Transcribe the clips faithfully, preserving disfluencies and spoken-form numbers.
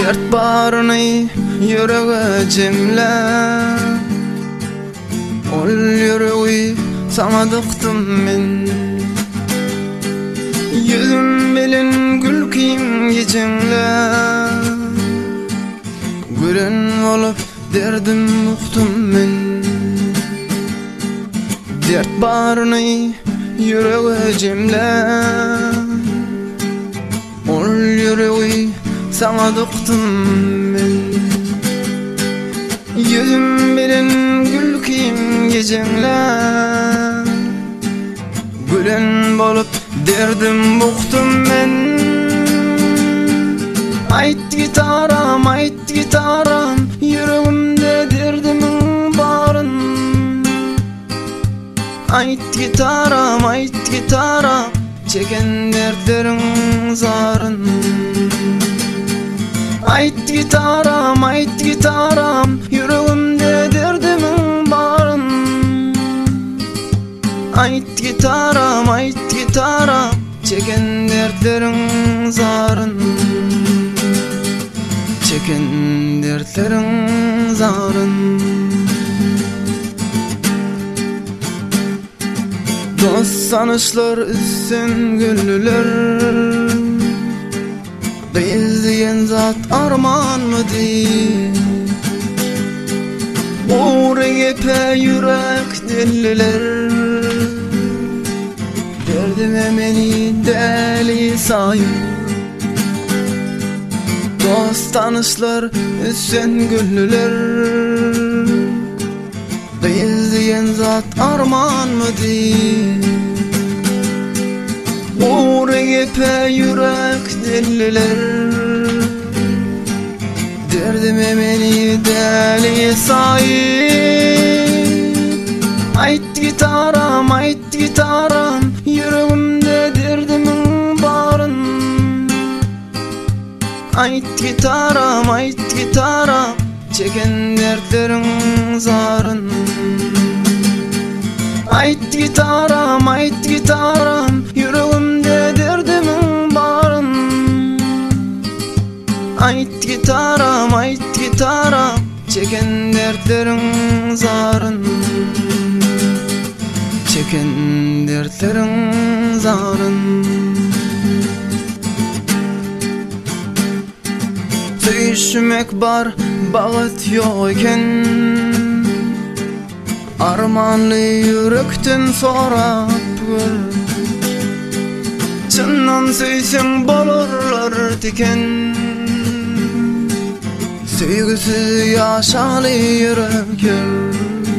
Dert barını yüreğe cemle, ol yüreği sana dıktım men. Yüzüm bilen gülkiyim geçenle, gülen olup derdim uqtum men. Dert barını yüreğe cemle, ol yüreği sana dıktım men. Yüzüm bilen gülkiyim geçenle, gülen bolup derdim uqtum men. Ayt gitaram, ayt gitaram, yüreğimde derdimin barın. Ayt gitaram, ayt gitaram, çeken dertlerin zarın. Ayt gitaram, ayt gitaram, yüreğimde derdimin barın. Ayt gitaram, ayt gitaram, çeken dertlerin zarın. Çeken dertlerin zarın. Dost sanışlar üssen güllüler, bezdiyen zat arman mı değil? Uğra gepe yürek delliler, derdime beni deli sayın. Dost tanışlar üssen güllüler, bezdiyen zat arman mı değil? Uğra gepe yürek delliler, derdime beni deli sayın. Ayt gitaram, ayt gitaram, yüreğimde derdimin barın. Ayt gitaram, ayt gitaram, çeken dertlerin zarın. Ayt gitaram, ayt gitaram, yüreğimde derdimin barın. Ayt gitaram, ayt gitaram, çeken dertlerin zarın. Çeken dertlerin zarın. Söyüşmek bar, bağıt yok iken, armanlı yürekten sorap gör. Çınnan söysen bolurlar diken, söygüsüz yaşalı yürek gör.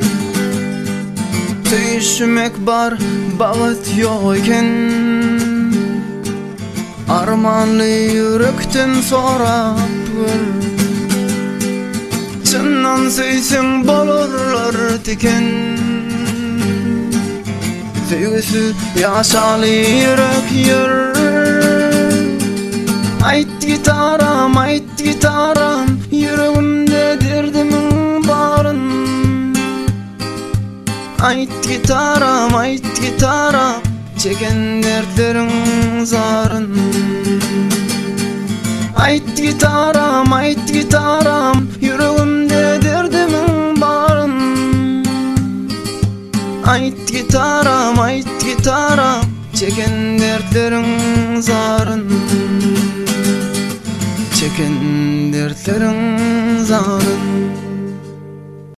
Söyüşmek bar, bağıt yok iken, armanlı yürekten sorap gör. Çınnan söysen bolurlar diken, söygüsüz yaşalı yürek gör. Ayt gitaram, ayt gitaram, yüreğimde derdimin barın. Ayt gitaram, ayt gitaram, çeken dertlerin zarın. Ayt gitaram, ayt gitaram, yüreğimde derdimin barın. Ayt gitaram, ayt gitaram, çeken dertlerin zarın. Çeken dertlerin zarın.